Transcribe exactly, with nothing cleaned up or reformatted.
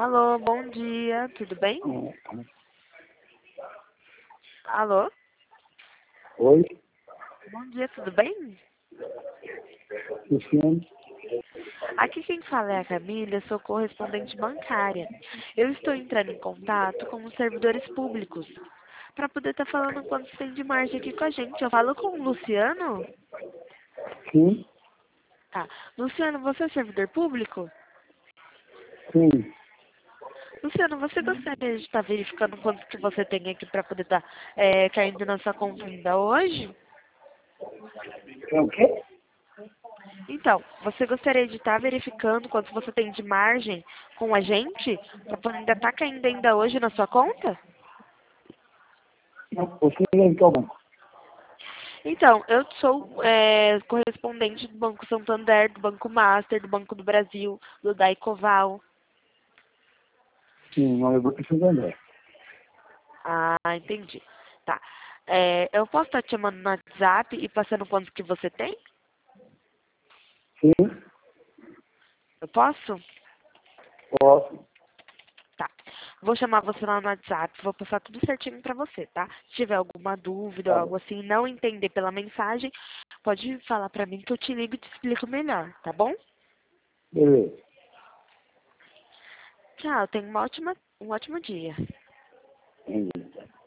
Alô, bom dia, tudo bem? Alô, Oi, bom dia, tudo bem? Luciano. Aqui quem fala é a Camila, eu sou correspondente bancária. Eu estou entrando em contato com os servidores públicos para poder estar falando quanto tem de margem aqui com a gente. Eu falo com o Luciano? Sim, Tá. Luciano, você é servidor público? sim. Luciano, você gostaria de estar verificando quanto que você tem aqui para poder estar é, caindo na sua conta ainda hoje? É o quê? Então, você gostaria de estar verificando quanto você tem de margem com a gente para poder ainda estar caindo ainda hoje na sua conta? Não, você é em qual banco? Então, eu sou é, correspondente do Banco Santander, do Banco Master, do Banco do Brasil, do Daicoval. Sim, não, eu vou precisar André. Ah, entendi. Tá. É, eu posso estar te chamando no WhatsApp e passando quanto que você tem? Sim, Eu posso? posso. Tá. Vou chamar você lá no WhatsApp, vou passar tudo certinho pra você, tá? Se tiver alguma dúvida ou Tá algo bom. assim, não entender pela mensagem, pode falar pra mim que eu te ligo e te explico melhor, tá bom? Beleza. Tchau, tenha uma ótima, um ótimo dia. Entendi.